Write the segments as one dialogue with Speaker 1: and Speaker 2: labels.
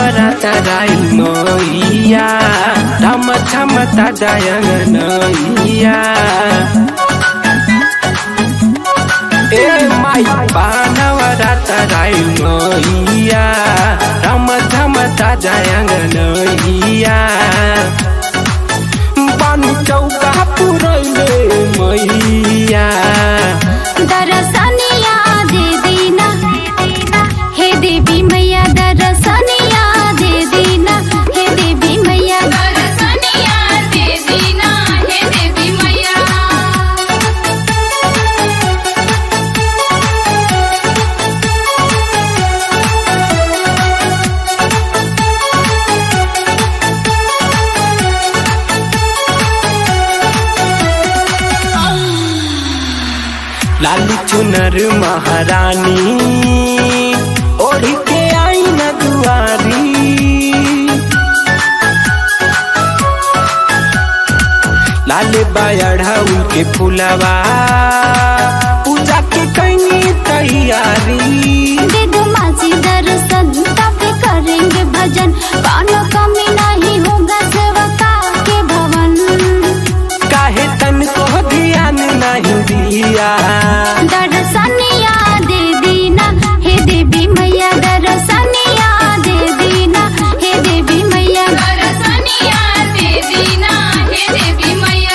Speaker 1: नवरात्राई मैया धम छम ताजायंग नैया ए माई नवरात्राई मैया धम छम ताजायंग नैया पानी चौका पुरैले मैया
Speaker 2: दरसनिया दे दीना हे देवी मैया दरसनिया दे दीना हे देवी मैया दरसनिया दे दीना हे देवी मैया
Speaker 1: लाली चुनर महारानी ओढ़ के आई न दुआरी लाल बायढ़ा उनके फुलवा पूजा के कईनी तैयारी
Speaker 2: दे दो मासी दर्शन तब करेंगे भजन कौनो कमी नहीं होगा सेवका के भवन
Speaker 1: काहे तन को ध्यान नहीं दिया
Speaker 2: दरसनिया दे दीना हे देवी मैया दरसनिया दे दीना हे देवी मैया दरसनिया दे दीना हे देवी मैया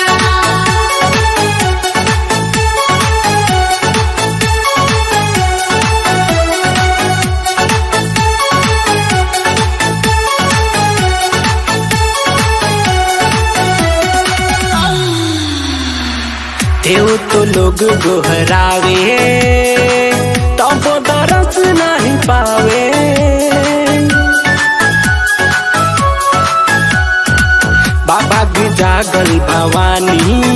Speaker 1: देव तो लोग गोहरावे तब दरस नहीं पावे बाबा की जागल भवानी